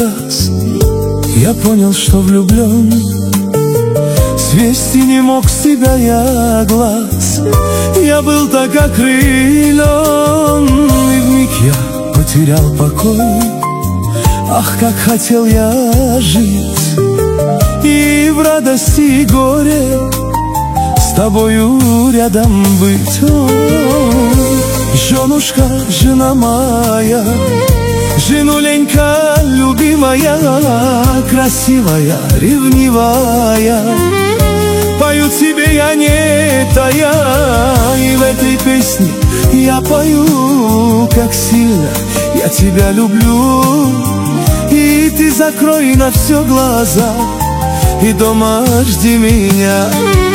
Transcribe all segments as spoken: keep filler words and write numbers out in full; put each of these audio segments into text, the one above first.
раз я понял, что влюблен. Свести не мог с тебя я глаз, я был так окрылен, и вмиг я потерял покой. Ах, как хотел я жить, и в радости и горе с тобою рядом быть. Ой, женушка, жена моя, женуленька любимая, красивая, ревнивая, пою тебе я не тая, и в этой песне я пою, как сильно я тебя люблю. И ты закрой на все глаза и дома жди меня.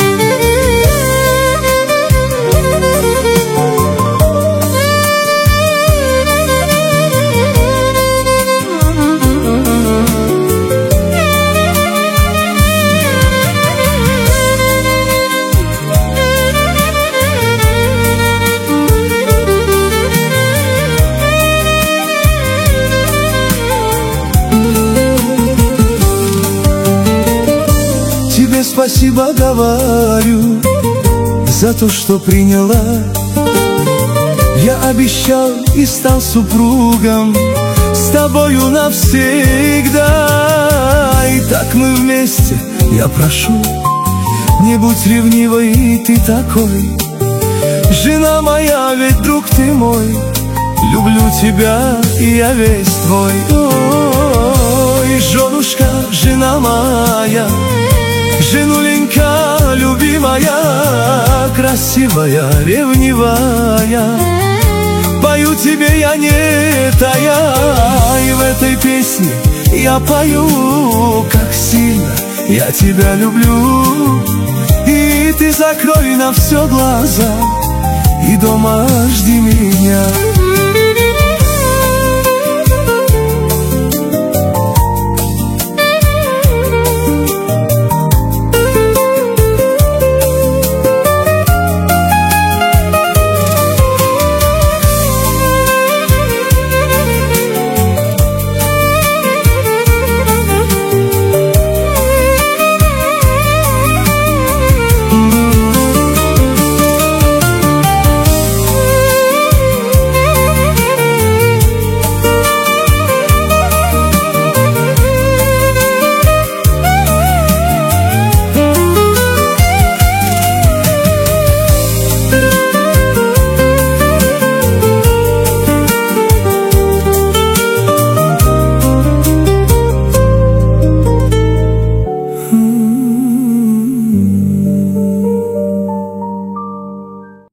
Спасибо говорю за то, что приняла. Я обещал и стал супругом с тобою навсегда. И так мы вместе, я прошу, не будь ревнивой ты такой. Жена моя, ведь друг ты мой, люблю тебя, и я весь твой. Ой, женушка, жена моя, женуленька любимая, красивая, ревнивая, пою тебе я не тая, и в этой песне я пою, как сильно я тебя люблю. И ты закрой на все глаза и дома жди меня.